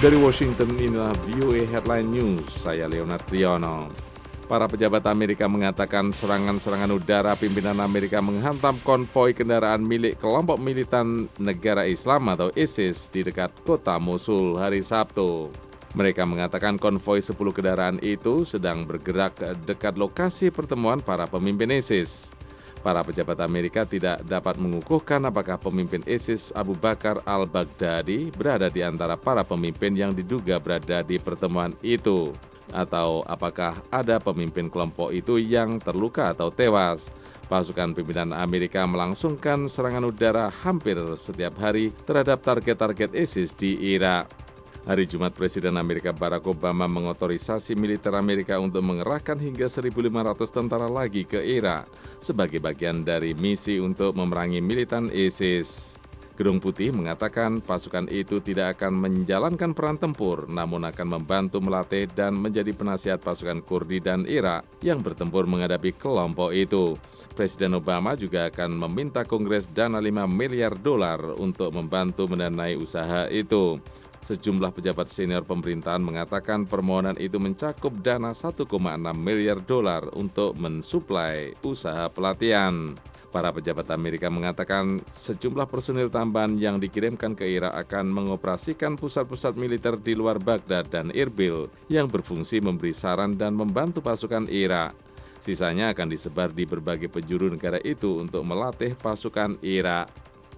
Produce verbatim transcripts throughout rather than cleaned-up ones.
Dari Washington, inilah V O A Headline News, saya Leonard Triono. Para pejabat Amerika mengatakan serangan-serangan udara pimpinan Amerika menghantam konvoi kendaraan milik kelompok militan negara Islam atau ISIS di dekat kota Mosul hari Sabtu. Mereka mengatakan konvoi sepuluh kendaraan itu sedang bergerak dekat lokasi pertemuan para pemimpin ISIS. Para pejabat Amerika tidak dapat mengukuhkan apakah pemimpin ISIS Abu Bakar al-Baghdadi berada di antara para pemimpin yang diduga berada di pertemuan itu, atau apakah ada pemimpin kelompok itu yang terluka atau tewas. Pasukan pimpinan Amerika melangsungkan serangan udara hampir setiap hari terhadap target-target ISIS di Irak. Hari Jumat, Presiden Amerika Barack Obama mengotorisasi militer Amerika untuk mengerahkan hingga seribu lima ratus tentara lagi ke Irak sebagai bagian dari misi untuk memerangi militan ISIS. Gedung Putih mengatakan pasukan itu tidak akan menjalankan peran tempur, namun akan membantu melatih dan menjadi penasihat pasukan Kurdi dan Irak yang bertempur menghadapi kelompok itu. Presiden Obama juga akan meminta Kongres dana lima miliar dolar untuk membantu mendanai usaha itu. Sejumlah pejabat senior pemerintahan mengatakan permohonan itu mencakup dana satu koma enam miliar dolar untuk mensuplai usaha pelatihan. Para pejabat Amerika mengatakan sejumlah personil tambahan yang dikirimkan ke Irak akan mengoperasikan pusat-pusat militer di luar Baghdad dan Irbil yang berfungsi memberi saran dan membantu pasukan Irak. Sisanya akan disebar di berbagai penjuru negara itu untuk melatih pasukan Irak.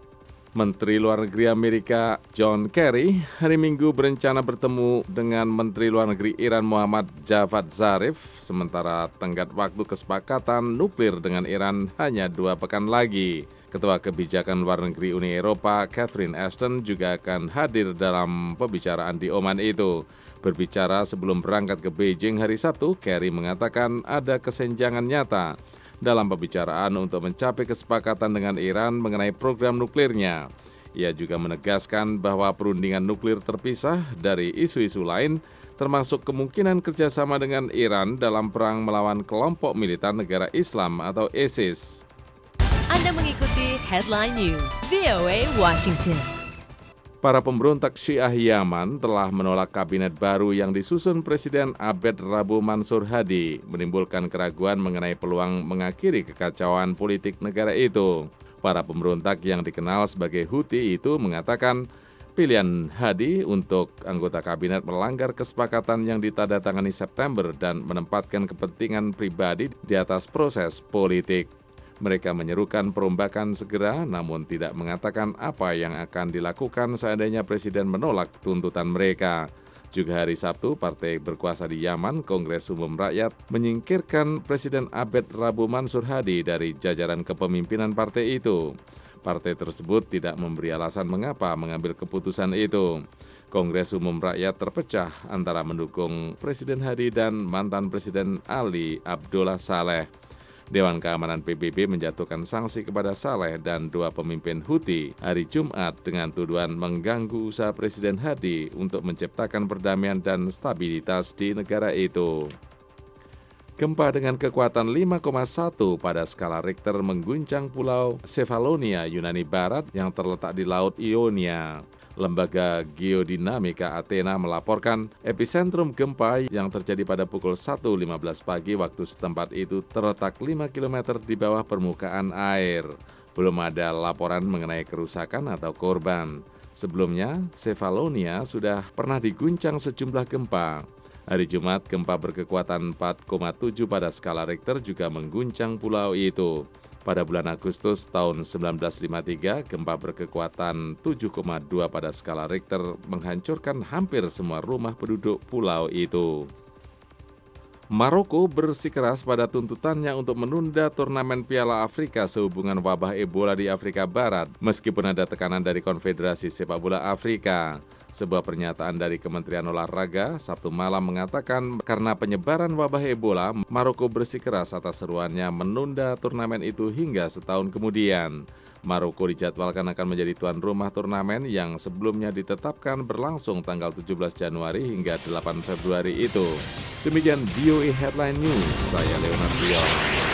Menteri Luar Negeri Amerika John Kerry hari Minggu berencana bertemu dengan Menteri Luar Negeri Iran Muhammad Javad Zarif, sementara tenggat waktu kesepakatan nuklir dengan Iran hanya dua pekan lagi. Ketua Kebijakan Luar Negeri Uni Eropa Catherine Ashton juga akan hadir dalam pembicaraan di Oman itu. Berbicara sebelum berangkat ke Beijing hari Sabtu, Kerry mengatakan ada kesenjangan nyata dalam pembicaraan untuk mencapai kesepakatan dengan Iran mengenai program nuklirnya. Ia juga menegaskan bahwa perundingan nuklir terpisah dari isu-isu lain, termasuk kemungkinan kerjasama dengan Iran dalam perang melawan kelompok militan negara Islam atau ISIS. Anda mengikuti Headline News V O A Washington. Para pemberontak Syiah Yaman telah menolak kabinet baru yang disusun Presiden Abed Rabu Mansur Hadi, menimbulkan keraguan mengenai peluang mengakhiri kekacauan politik negara itu. Para pemberontak yang dikenal sebagai Houthi itu mengatakan pilihan Hadi untuk anggota kabinet melanggar kesepakatan yang ditandatangani September dan menempatkan kepentingan pribadi di atas proses politik. Mereka menyerukan perombakan segera, namun tidak mengatakan apa yang akan dilakukan seandainya Presiden menolak tuntutan mereka. Juga hari Sabtu, partai berkuasa di Yaman, Kongres Umum Rakyat, menyingkirkan Presiden Abed Rabu Mansur Hadi dari jajaran kepemimpinan partai itu. Partai tersebut tidak memberi alasan mengapa mengambil keputusan itu. Kongres Umum Rakyat terpecah antara mendukung Presiden Hadi dan mantan Presiden Ali Abdullah Saleh. Dewan Keamanan P B B menjatuhkan sanksi kepada Saleh dan dua pemimpin Houthi hari Jumat dengan tuduhan mengganggu usaha Presiden Hadi untuk menciptakan perdamaian dan stabilitas di negara itu. Gempa dengan kekuatan lima koma satu pada skala Richter mengguncang pulau Cefalonia, Yunani Barat yang terletak di Laut Ionia. Lembaga Geodinamika Athena melaporkan epicentrum gempa yang terjadi pada pukul satu lima belas pagi waktu setempat itu terletak lima kilometer di bawah permukaan air. Belum ada laporan mengenai kerusakan atau korban. Sebelumnya, Cefalonia sudah pernah diguncang sejumlah gempa. Hari Jumat, gempa berkekuatan empat koma tujuh pada skala Richter juga mengguncang pulau itu. Pada bulan Agustus tahun seribu sembilan ratus lima puluh tiga, gempa berkekuatan tujuh koma dua pada skala Richter menghancurkan hampir semua rumah penduduk pulau itu. Maroko bersikeras pada tuntutannya untuk menunda turnamen Piala Afrika sehubungan wabah Ebola di Afrika Barat, meskipun ada tekanan dari Konfederasi Sepak Bola Afrika. Sebuah pernyataan dari Kementerian Olahraga Sabtu malam mengatakan karena penyebaran wabah Ebola, Maroko bersikeras atas seruannya menunda turnamen itu hingga setahun kemudian. Maroko dijadwalkan akan menjadi tuan rumah turnamen yang sebelumnya ditetapkan berlangsung tanggal tujuh belas Januari hingga delapan Februari itu. Demikian V O A Headline News, saya Leonard Triono.